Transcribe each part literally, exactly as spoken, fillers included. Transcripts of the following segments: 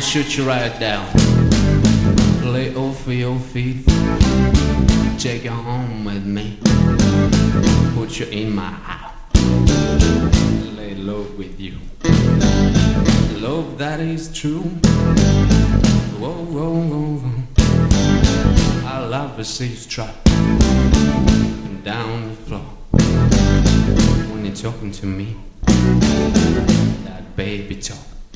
shoot you right down. Lay over your feet, take you home with me, put you in my house, lay low with you. Love that is true. Whoa, whoa, whoa, whoa. I love a seas drop and down the floor when you're talking to me, that baby talk.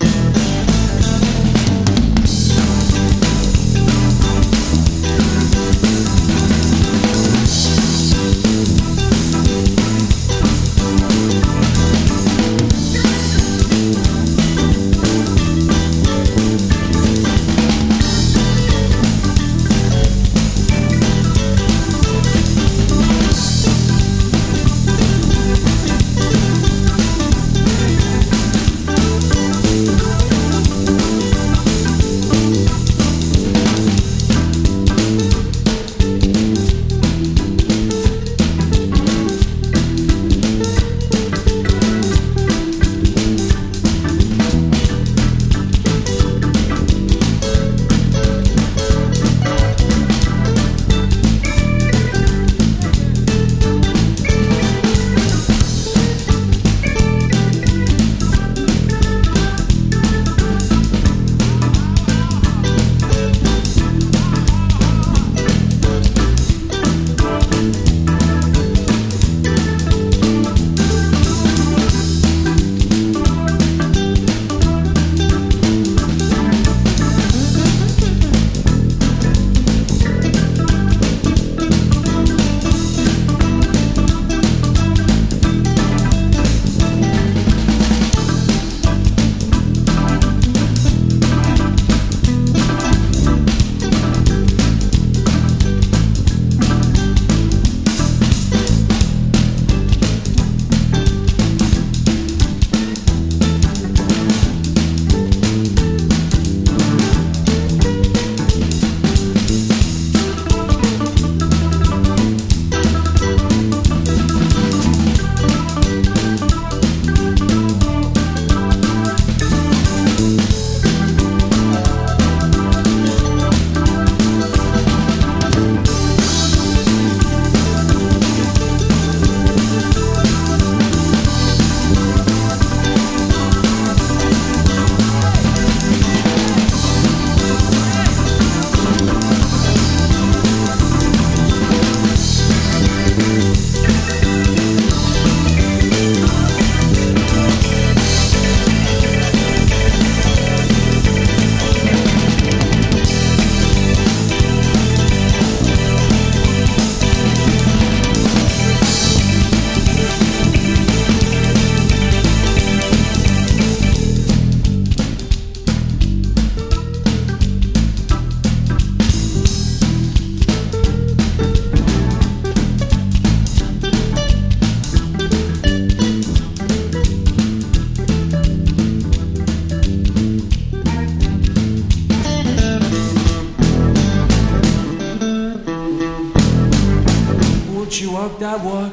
You walk that walk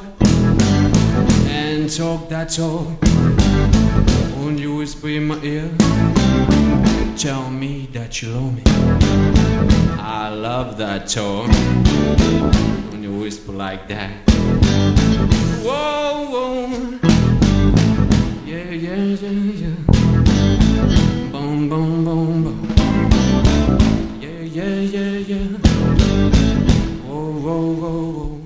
and talk that talk. When you whisper in my ear, tell me that you love me. I love that talk. When you whisper like that. Whoa, whoa. Yeah, yeah, yeah, yeah. Boom, boom, boom, boom. Yeah, yeah, yeah, yeah. Whoa, whoa, whoa, whoa.